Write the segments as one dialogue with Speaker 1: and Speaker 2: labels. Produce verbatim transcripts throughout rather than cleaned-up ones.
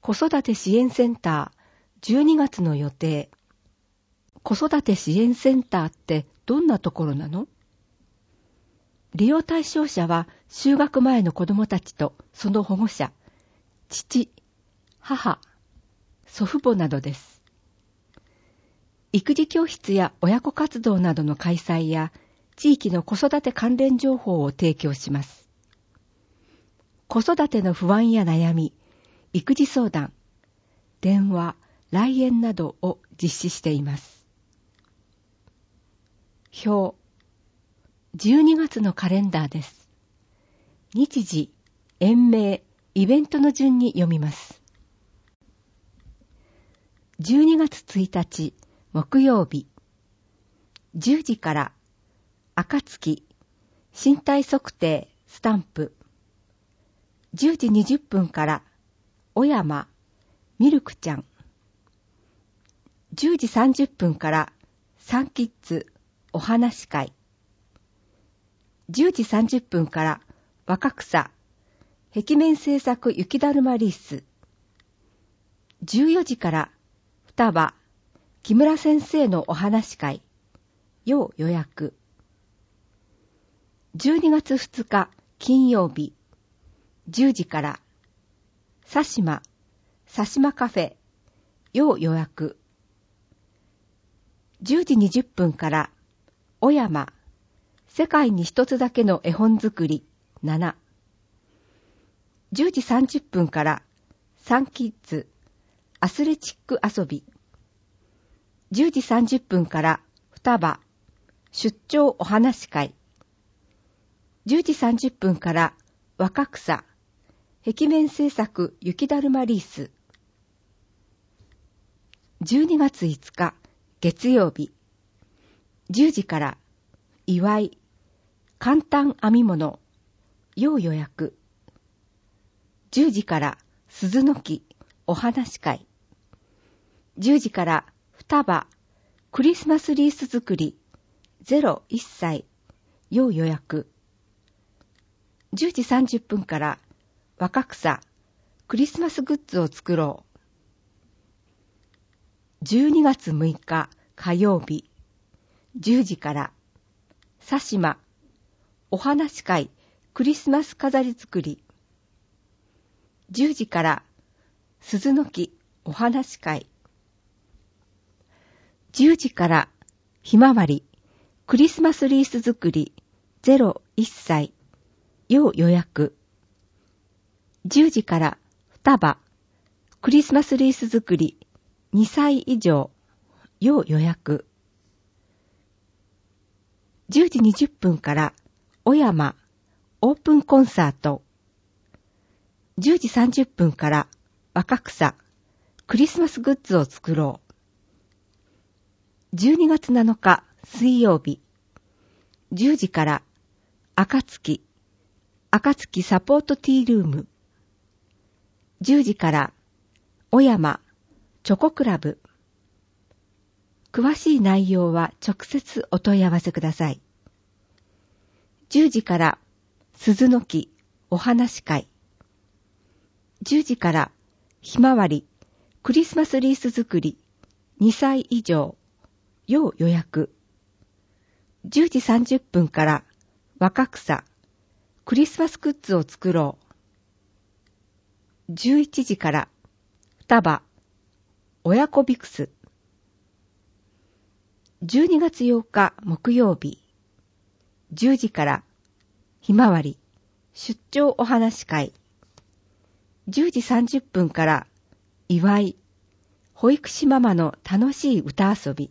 Speaker 1: 子育て支援センターじゅうにがつの予定。子育て支援センターってどんなところなの？利用対象者は就学前の子どもたちとその保護者、父、母、祖父母などです。育児教室や親子活動などの開催や地域の子育て関連情報を提供します。子育ての不安や悩み、育児相談、電話、来園などを実施しています。表、じゅうにがつのカレンダーです。日時、園名、イベントの順に読みます。じゅうにがつついたち、木曜日、じゅうじから暁、身体測定、スタンプ、じゅうじにじゅっぷんから小山、ミルクちゃん、じゅうじさんじゅっぷんからサンキッズ、お話し会、じゅうじさんじゅっぷんから若草、壁面制作雪だるまリース、じゅうよじから双葉、木村先生のお話し会、要予約。じゅうにがつふつか金曜日、じゅうじから佐島、佐島カフェ、要予約。じゅうじにじゅっぷんから小山、世界に一つだけの絵本作りなな。じゅうじさんじゅっぷんからサンキッズ、アスレチック遊び。じゅうじさんじゅっぷんから双葉、出張お話し会。じゅうじさんじゅっぷんから若草、壁面制作雪だるまリース。じゅうにがついつか月曜日、じゅうじから祝い、簡単編み物、要予約。じゅうじから鈴の木、お話し会。じゅうじから双葉、クリスマスリース作り、ゼロいっさい、要予約。じゅうじさんじゅっぷんから若草、クリスマスグッズを作ろう。じゅうにがつむいか火曜日、じゅうじから佐島、お話し会、クリスマス飾り作り。じゅうじから鈴の木、お話し会。じゅうじからひまわり、クリスマスリース作り、ゼロいっさい、要予約。じゅうじから双葉、クリスマスリース作り、にさい以上、要予約。じゅうじにじゅっぷんから小山、オープンコンサート。じゅうじさんじゅっぷんから若草、クリスマスグッズを作ろう。じゅうにがつなのか水曜日、じゅうじから暁、暁サポートティールーム。じゅうじから小山、チョコクラブ。詳しい内容は直接お問い合わせください。じゅうじから鈴の木、お話し会。じゅうじからひまわり、クリスマスリース作り、にさい以上、要予約。じゅうじさんじゅっぷんから若草、クリスマスグッズを作ろう。じゅういちじから双葉、親子ビクス。じゅうにがつようか木曜日、じゅうじからひまわり、出張お話し会。じゅうじさんじゅっぷんから祝い、保育士ママの楽しい歌遊び。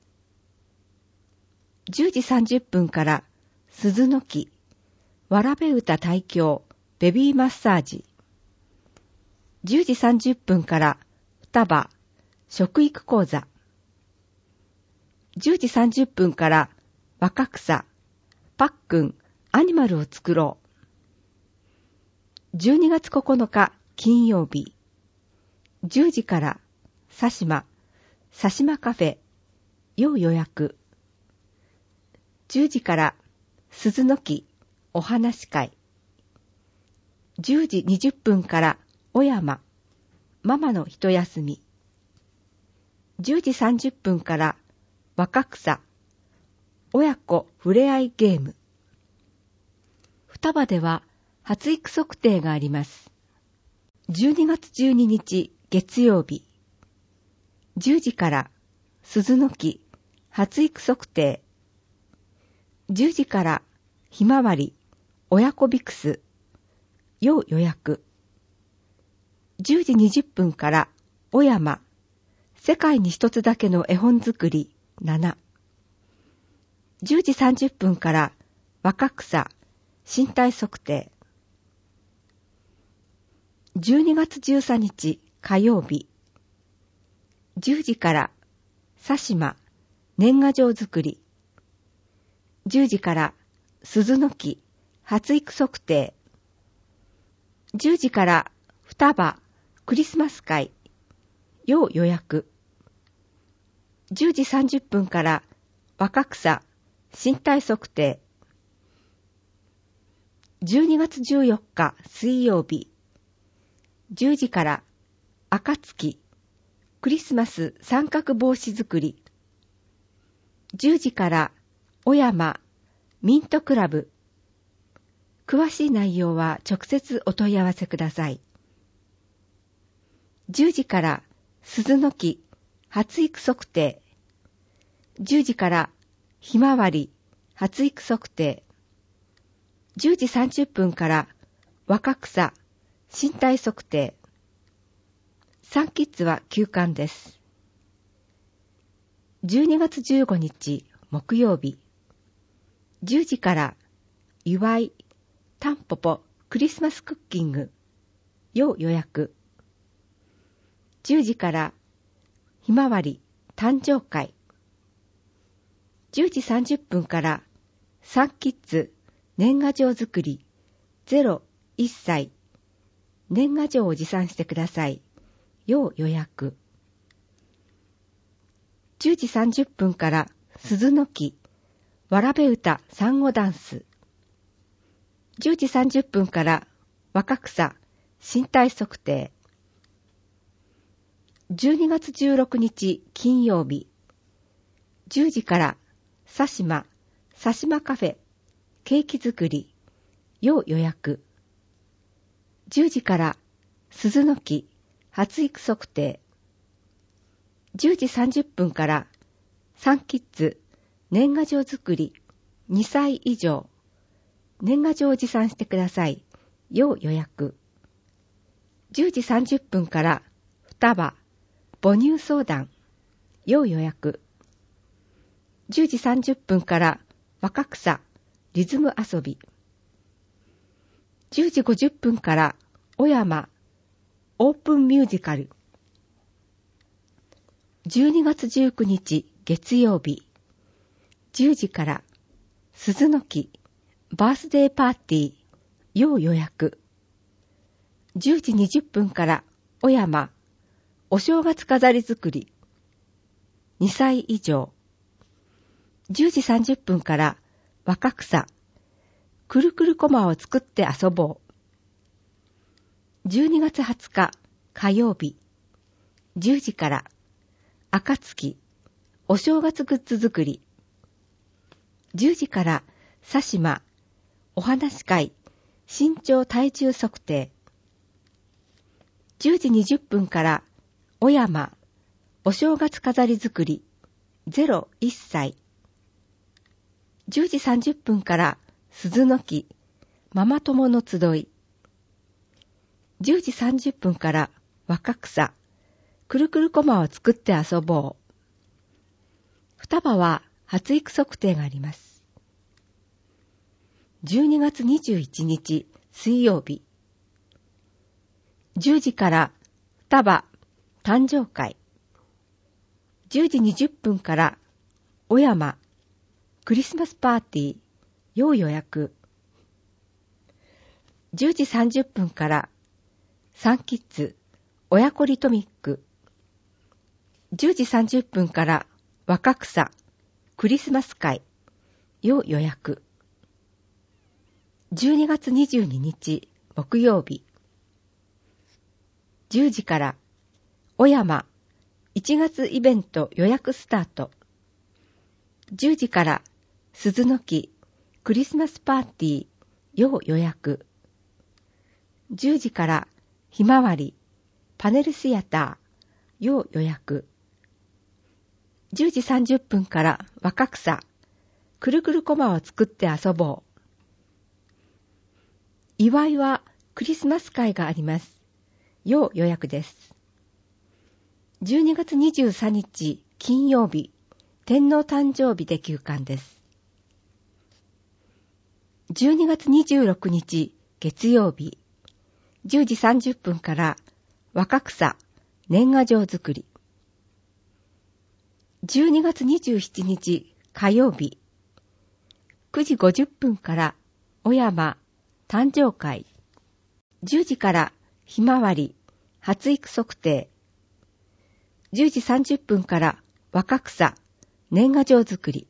Speaker 1: じゅうじさんじゅっぷんから鈴の木、わらべ歌大教、ベビーマッサージ。じゅうじさんじゅっぷんから双葉、食育講座。じゅうじさんじゅっぷんから若草、パックン、アニマルを作ろう。じゅうにがつここのか金曜日、じゅうじから佐島、佐島カフェ、要予約。じゅうじから鈴の木、お話し会。じゅうじにじゅっぷんから小山、 ママの一休み。じゅうじさんじゅっぷんから若草、親子ふれあいゲーム。双葉では発育測定があります。じゅうにがつじゅうににち月曜日。じゅうじから鈴の木発育測定。じゅうじからひまわり親子ビクス要予約。じゅうじにじゅっぷんから小山世界に一つだけの絵本作りなな。じゅうじさんじゅっぷんから若草身体測定。じゅうにがつじゅうさんにち火曜日。じゅうじから佐島年賀状作り。じゅうじから鈴の木発育測定。じゅうじから双葉クリスマス会要予約。じゅうじさんじゅっぷんから若草身体測定。じゅうにがつじゅうよっか水曜日。じゅうじから暁クリスマス三角帽子作り。じゅうじから小山ミントクラブ。詳しい内容は直接お問い合わせください。じゅうじから鈴の木発育測定。じゅうじからひまわり発育測定。じゅうじさんじゅっぷんから若草身体測定。サンキッズは休館です。じゅうにがつじゅうごにち木曜日。じゅうじから祝いタンポポクリスマスクッキング要予約。じゅうじからひまわり誕生会。じゅうじさんじゅっぷんからサンキッズ年賀状作りゼロいっさい年賀状を持参してください要予約。じゅうじさんじゅっぷんから鈴の木わらべ歌産後ダンス。じゅうじさんじゅっぷんから若草身体測定。じゅうにがつじゅうろくにち金曜日。じゅうじから佐島佐島カフェケーキ作り要予約。じゅうじから鈴の木発育測定。じゅうじさんじゅっぷんからサンキッズ年賀状作りにさい以上年賀状を持参してください要予約。じゅうじさんじゅっぷんから双葉母乳相談要予約。じゅうじさんじゅっぷんから若草リズム遊び。じゅうじごじゅっぷんから小山オープンミュージカル。じゅうにがつじゅうくにち月曜日。じゅうじから鈴の木バースデーパーティー要予約。じゅうじにじゅっぷんから小山お正月飾り作りにさい以上。じゅうじさんじゅっぷんから若草くるくるコマを作って遊ぼう。じゅうにがつはつか火曜日。じゅうじから暁お正月グッズ作り。じゅうじから佐島お話会身長体重測定。じゅうじにじゅっぷんから小山お正月飾り作りゼロいっさい。じゅうじさんじゅっぷんから鈴の木ママ友の集い。じゅうじさんじゅっぷんから若草くるくるコマを作って遊ぼう。双葉は発育測定があります。じゅうにがつにじゅういちにち水曜日。じゅうじから双葉誕生会。じゅうじにじゅっぷんから小山クリスマスパーティー要予約。じゅうじさんじゅっぷんからサンキッズ親子リトミック。じゅうじさんじゅっぷんから若草クリスマス会要予約。じゅうにがつにじゅうににち木曜日。じゅうじから小山いちがつイベント予約スタート。じゅうじから鈴の木クリスマスパーティー要予約。じゅうじからひまわりパネルシアター要予約。じゅうじさんじゅっぷんから若草くるくるコマを作って遊ぼう。祝いはクリスマス会があります。要予約です。じゅうにがつにじゅうさんにち金曜日、天皇誕生日で休館です。じゅうにがつにじゅうろくにち月曜日、じゅうじさんじゅっぷんから若草年賀状作り。じゅうにがつにじゅうしちにち火曜日、くじごじゅっぷんから小山誕生会。じゅうじからひまわり発育測定。じゅうじさんじゅっぷんから若草年賀状作り。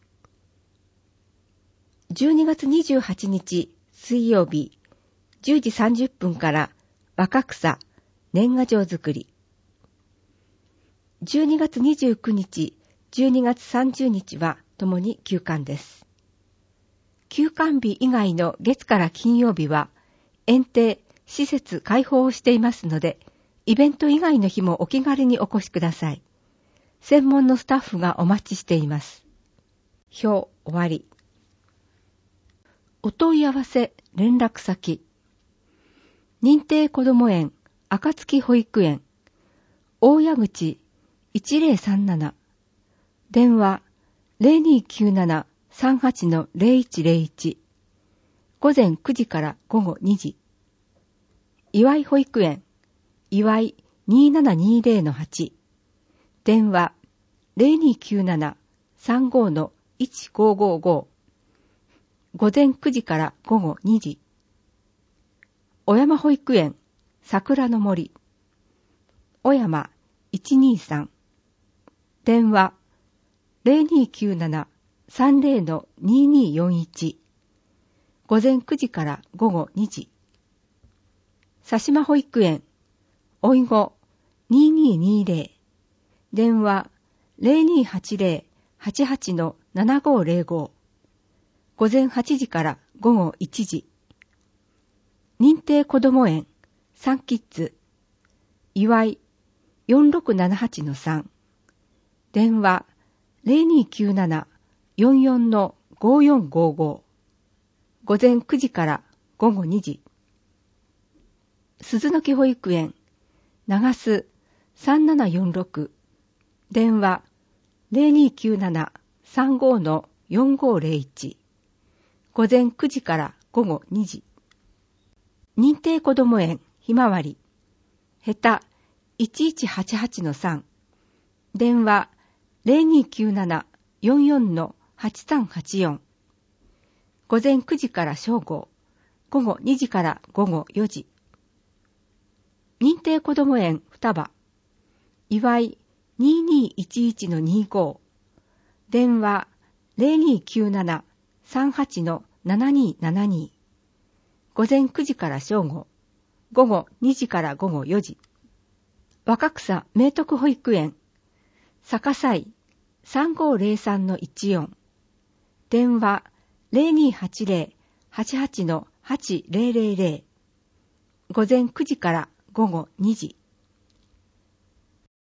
Speaker 1: じゅうにがつにじゅうはちにち水曜日、じゅうじさんじゅっぷんから若草年賀状作り。じゅうにがつにじゅうくにち、じゅうにがつさんじゅうにちはともに休館です。休館日以外の月から金曜日は園庭、施設開放をしていますので、イベント以外の日もお気軽にお越しください。専門のスタッフがお待ちしています。表終わり。お問い合わせ連絡先。認定こども園暁保育園大谷口いちぜろさんなな、電話 ゼロにきゅうななさんはちのゼロいちゼロいち、午前くじから午後にじ。岩井保育園岩井にーななにーぜろのはち、電話 ゼロにきゅうななさんごのいちごごご、午前くじから午後にじ。小山保育園桜の森小山いちにさん、電話 ゼロにきゅうななさんぜろのにーにーよんいち、午前くじから午後にじ。佐島保育園おいごにーにーにーぜろ、電話 ゼロにーはちぜろはちはちのななごぜろご、午前はちじから午後いちじ。認定こども園サンキッズ岩井よんろくななはちのさん、電話 ゼロにきゅうななよんよんのごよんごご、午前くじから午後にじ。鈴の木保育園長須さんななよんろく、電話 ゼロにきゅうななさんごのよんごゼロいち、午前くじから午後にじ。認定こども園ひまわりへたいちいちはちはちのさん、電話 ゼロにきゅうななよんよんのはちさんはちよん、午前くじから正午、午後にじから午後よじ。認定こども園双葉岩井にーにーいちいちのにーご、電話 ゼロにきゅうななさんはちのななにーななに、午前くじから正午、午後にじから午後よじ。若草明徳保育園逆西さんごゼロさんのいちよん、電話 ゼロにはちぜろはちはちのはちぜろぜろぜろ、午前くじから午後にじ。